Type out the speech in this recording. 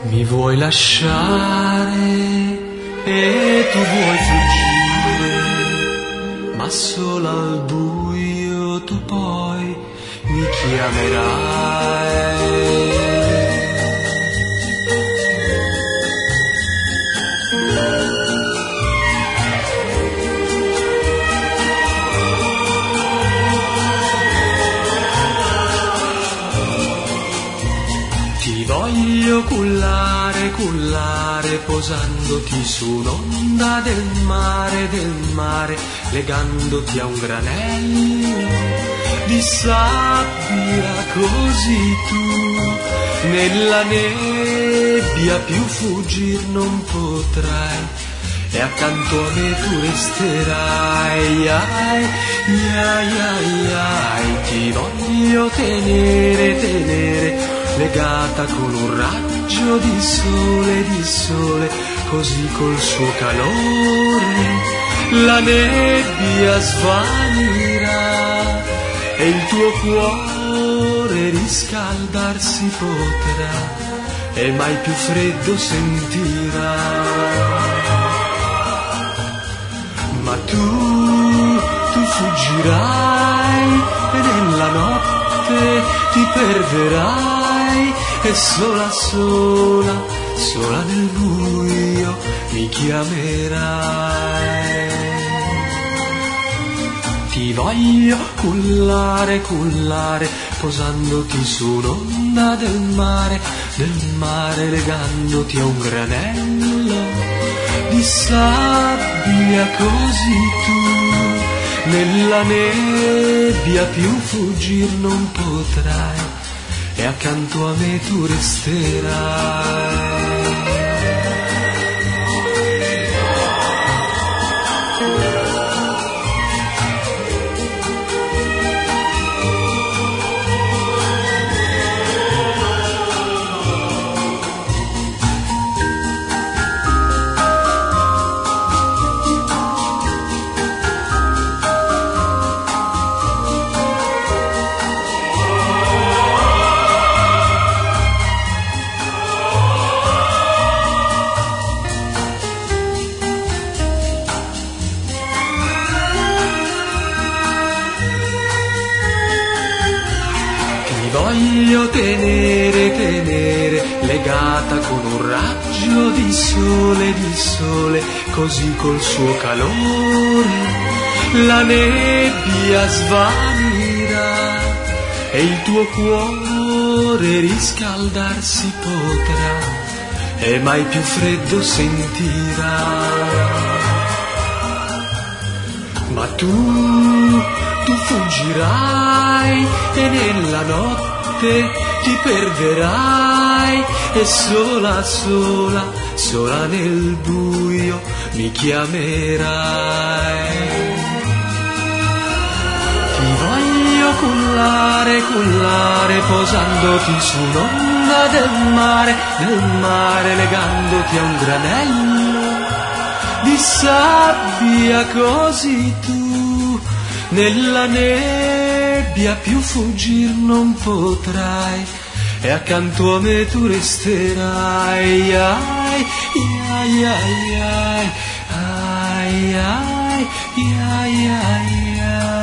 Mi vuoi lasciare e tu vuoi fuggire, ma solo al buio tu poi mi chiamerai. Ti voglio cullare, cullare, posandoti su un'onda del mare, legandoti a un granello di sabbia, così tu nella nebbia più fuggir non potrai, e accanto a me tu resterai. Ai, ai, ai, ai, ti voglio tenere, tenere, legata con un raggio di sole, così col suo calore la nebbia svanirà e il tuo cuore riscaldarsi potrà e mai più freddo sentirà. Ma tu fuggirai e nella notte ti perderai e sola, sola, sola nel buio mi chiamerai. Ti voglio cullare, cullare, posandoti su un'onda del mare, legandoti a un granello di sabbia, così tu nella nebbia più fuggir non potrai e accanto a me tu resterai. Voglio tenere, tenere, legata con un raggio di sole, così col suo calore la nebbia svanirà e il tuo cuore riscaldarsi potrà e mai più freddo sentirà. Ma tu fuggirai e nella notte ti perderai e sola, sola, sola nel buio mi chiamerai. Ti voglio cullare, cullare, posandoti su un'onda del mare, legandoti a un granello di sabbia, così tu nella nebbia più fuggir non potrai e accanto a me tu resterai. Ai, ai, ai, ai, ai, ai, ai, ai, ai.